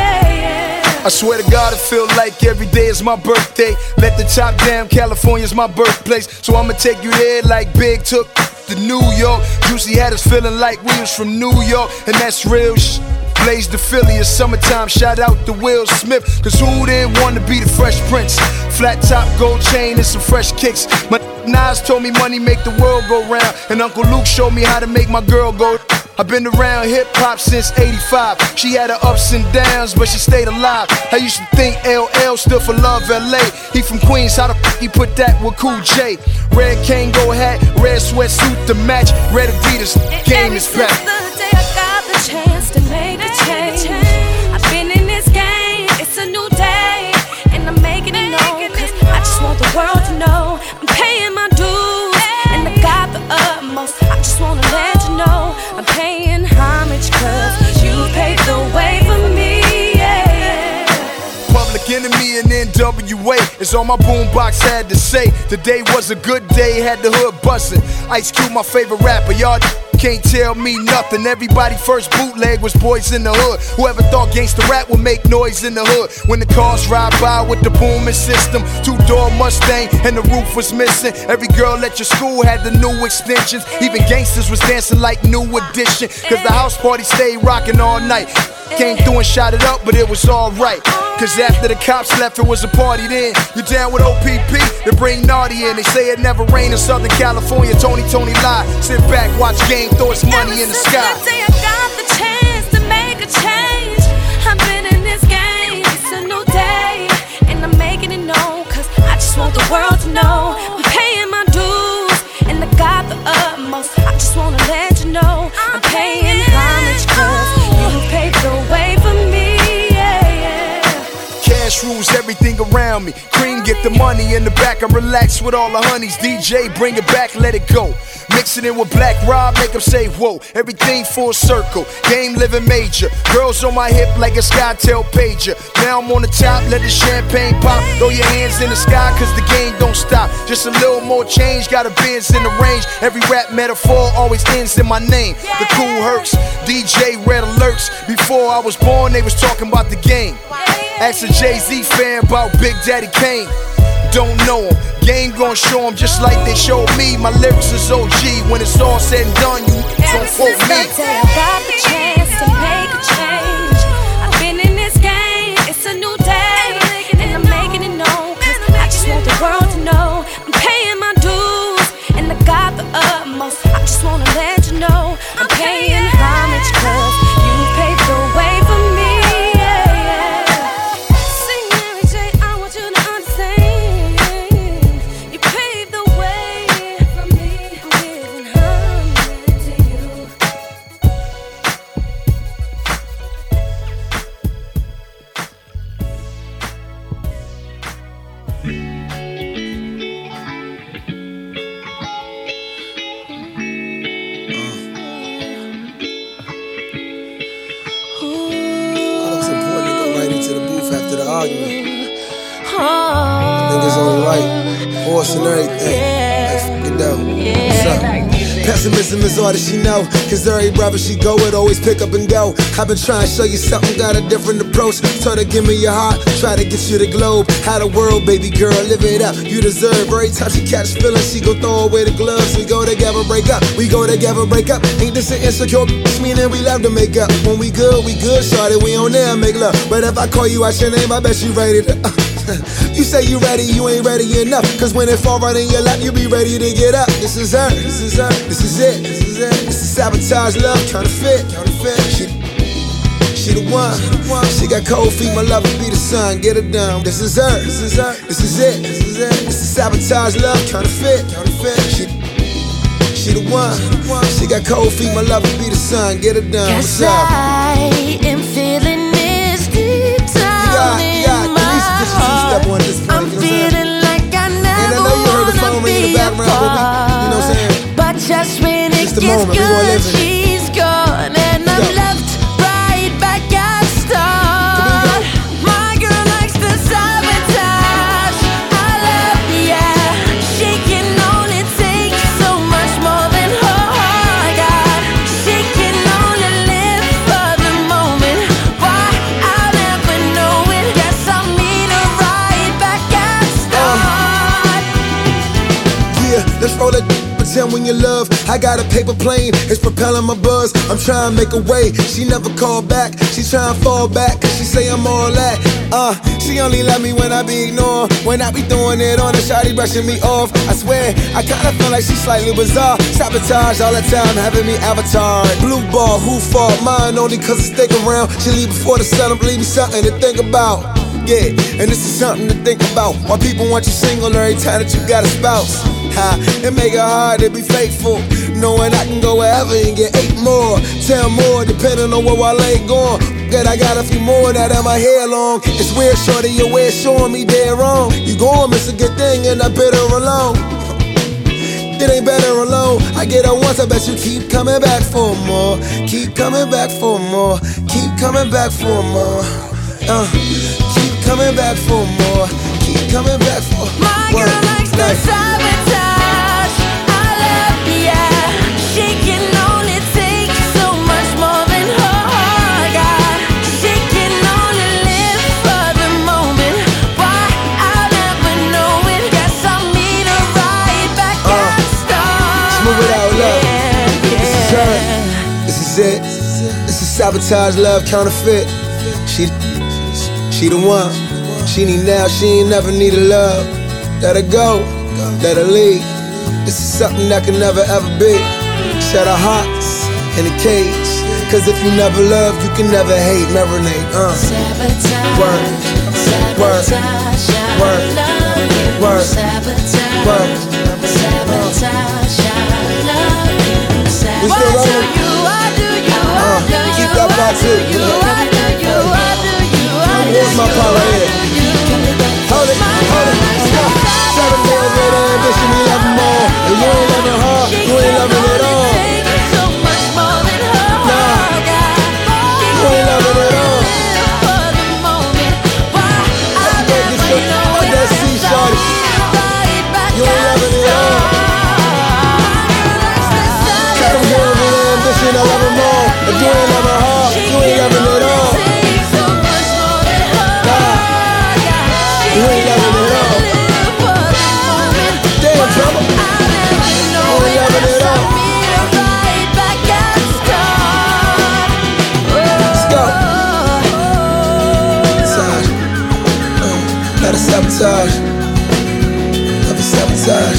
yeah. I swear to God, I feel like every day is my birthday. Let the top down, California's my birthplace, so I'ma take you there like Big took to New York. Juicy had us feeling like we was from New York, and that's real Blaze the Philly, it's summertime, shout out to Will Smith, cause who didn't want to be the Fresh Prince? Flat top, gold chain, and some fresh kicks. My Nas told me money make the world go round, and Uncle Luke showed me how to make my girl go. I've been around hip-hop since 85. She had her ups and downs, but she stayed alive. I used to think LL stood for Love LA. He from Queens, how the f*** he put that with Cool J? Red Kango hat, red sweatsuit to match, red Adidas, game is back. The day I got the chance to make a change, I've been in this game, it's a new day, and I'm making it known, cause I just want the world to know I'm paying my dues, and I got the utmost. I just wanna let you know I'm paying homage, cause you paved the way for me, yeah. Public Enemy and NWA, it's on my boombox, had to say today was a good day, had the hood bustin'. Ice Cube my favorite rapper, y'all can't tell me nothing. Everybody first bootleg was Boys in the Hood. Whoever thought gangsta rap would make noise in the hood? When the cars ride by with the booming system, two-door Mustang and the roof was missing. Every girl at your school had the new extensions. Even gangsters was dancing like New Edition, cause the house party stayed rocking all night. Came through and shot it up, but it was alright, cause after the cops left, it was a party then. You down with OPP, they bring Naughty in. They say it never rained in Southern California. Tony lied. Sit back, watch game, throw its money in the sky. The day I got the chance to make a change, I've been in this game, it's a new day, and I'm making it known, cause I just want the world to know I'm paying my dues, and I got the utmost. I just wanna let you know I'm paying homage, cause you paved the way for me, yeah. Cash rules everything around me. Cream get the money in the back, I'm relaxed with all the honeys. DJ bring it back, let it go. Mix it in with Black Rob, make them say whoa. Everything full circle, game living major. Girls on my hip like a SkyTel pager. Now I'm on the top, let the champagne pop. Throw your hands in the sky, cause the game don't stop. Just a little more change, got a Benz in the range. Every rap metaphor always ends in my name. The cool hurts, DJ red alerts. Before I was born, they was talking about the game. Ask a Jay-Z fan about Big Daddy Kane. Don't know him, game gon' show him just like they showed me. My lyrics is OG, when it's all said and done, you don't quote me. Since the day I got the chance to make a change, I've been in this game, it's a new day, and I'm making it known, cause I just want the world to know I'm paying my dues, and I got the utmost. I just wanna let you know I'm paying homage, cause you paved the way for me, yeah. Sing Mary J, I want you to understand, you paved the way for me. I'm giving homage to you. after the argument. I think it's only right. Horse and everything. Like, fuck it though. What's up? Pessimism is all that she know. Cause every brother she go with always pick up and go. I've been trying to show you something, got a different approach. Told her give me your heart, try to get you the globe. How the world, baby girl, live it up. You deserve. Every time she catch feelings, she gon' throw away the gloves. We go together, break up. We go together, break up. Ain't this an insecure bitch, meaning we love to make up. When we good, shawty, we on there make love. But if I call you out your name, I bet you ready to You say you ready, you ain't ready enough. Cause when it fall right in your lap, you be ready to get up. This is her, this is her, this is it, this is it. This is sabotage love, counterfeit. She the one. She got cold feet, my love will be the sun. Get it done. This is her, this is her, this is it, this is it. This is sabotage love, counterfeit. She the one. She got cold feet, my love will be the sun. Get it done. Guess I am feeling this deep down in my heart. I'm feeling like I never wanna be apart. But just when it gets good, she's gone, and I'm left right back at start. My girl likes the sabotage. I love, yeah. She can only take so much more than her heart got. She can only live for the moment. Why? I'll never know it. Guess I'll meet her right back at start. Yeah, let's roll it. Pretend when you love, I got a paper plane, it's propelling my buzz. I'm trying to make a way, she never called back. She trying to fall back, cause she say I'm all that. She only love me when I be ignored. When I be throwing it on her, shawty brushing me off. I swear, I kinda feel like she's slightly bizarre. Sabotage all the time, having me avatar. Blue ball, who fault? Mine only cause I stick around. She leave before the sun, believe me, something to think about. Yeah, and this is something to think about. Why people want you single every time that you got a spouse. It make it hard to be faithful, knowing I can go wherever and get 8 more, 10 more, depending on where I lay going. Good, I got a few more that have my hair long. It's weird, shorty, your way showing me dead wrong. You gon' miss a good thing and I better alone. It ain't better alone. I get her once, I bet you keep coming back for more. Keep coming back for more. Keep coming back for more. Keep coming back for more. Keep coming back for more. My girl likes the sabotage. I love, yeah. She can only take so much more than her heart got. She can only live for the moment. Why? I'll never know it. Guess I'll meet her right back at start. Smooth it out, love. This is her. This is it. This is sabotage love, counterfeit. She the one. She need now, she ain't never needed love. Let her go, let her leave. This is something that can never ever be. Set our hearts in a cage. Cause if you never love, you can never hate. Marinate, Word, word, word, word, word. We still rolling? Keep that vibe too. Here's my part right here. Hold it, hold it. 7 days later, ambition, we love them all. And you ain't loving her, you ain't loving it all. Nah, you ain't loving it all. Everybody get your on that sea, shawty. You ain't loving it all. Come here with ambition, I love them all. If you ain't loving her, you ain't loving it all. You ain't loving it all. Damn, drummer. You ain't loving it all. Let's go. Sabotage. Let us sabotage. Let us sabotage.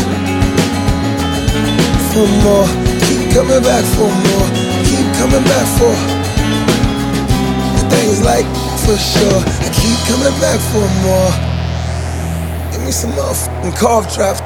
For more. Keep coming back for more. Keep coming back for. The thing is like, for sure. I keep coming back for more. Give me some motherfucking cough drops.